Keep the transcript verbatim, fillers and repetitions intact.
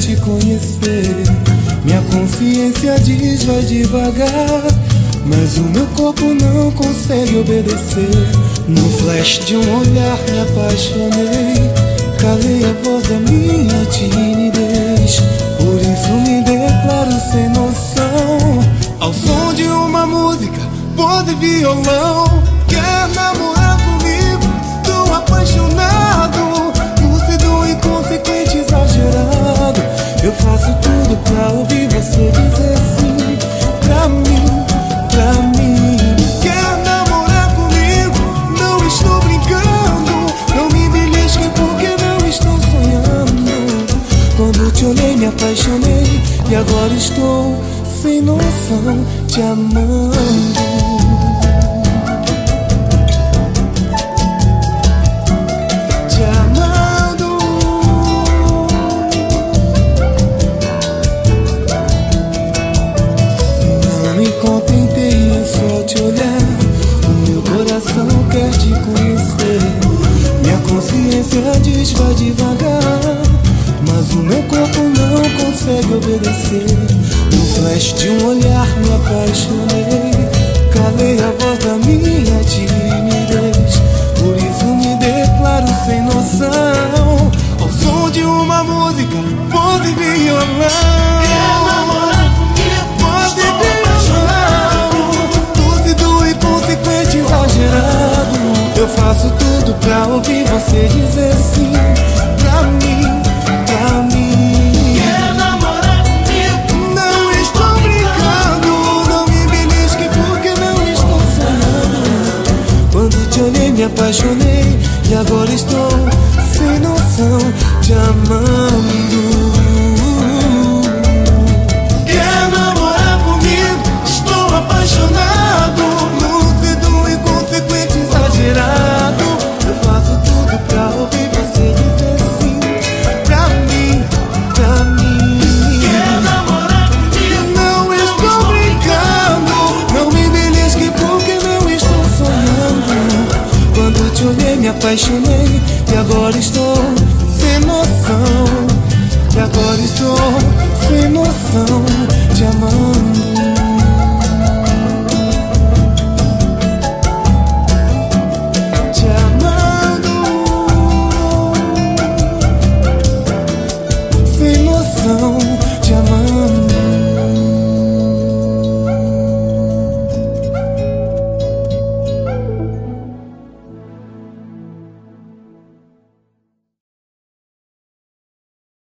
te conhecer. Minha consciência diz vai devagar, mas o meu corpo não consegue obedecer. No flash de um olhar me apaixonei, calei a voz da minha timidez. Por isso me declaro sem noção, ao som de uma música, voz e violão. Quer namorar comigo? Estou apaixonado, lúcido, inconsequente, exagerado. Eu faço tudo pra ouvir você dizer sim pra mim, pra mim. Quer namorar comigo? Não estou brincando, não me belisque porque não estou sonhando. Quando te olhei me apaixonei e agora estou sem noção te amando. Contentei em só te olhar, o meu coração quer te conhecer. Minha consciência diz vai devagar, mas o meu corpo não consegue obedecer. No flash de um olhar me apaixonei, calei a voz da minha timidez. Por isso me declaro sem noção, ao som de uma música, voz e violão. Eu faço tudo pra ouvir você dizer sim pra mim, pra mim. Quer namorar comigo? Não estou brincando, não me belisque porque não estou sonhando. Quando te olhei me apaixonei e agora estou sem noção te amando. Quer namorar comigo? Estou apaixonado, lúcido, inconsequente, exagerado. Eu faço tudo pra ouvir você dizer sim pra mim, pra mim. Quer namorar comigo? Não estou brincando, não me belisque porque não estou sonhando. Quando te olhei me apaixonei e agora estou sem noção. E agora estou sem noção te amando. Te amando.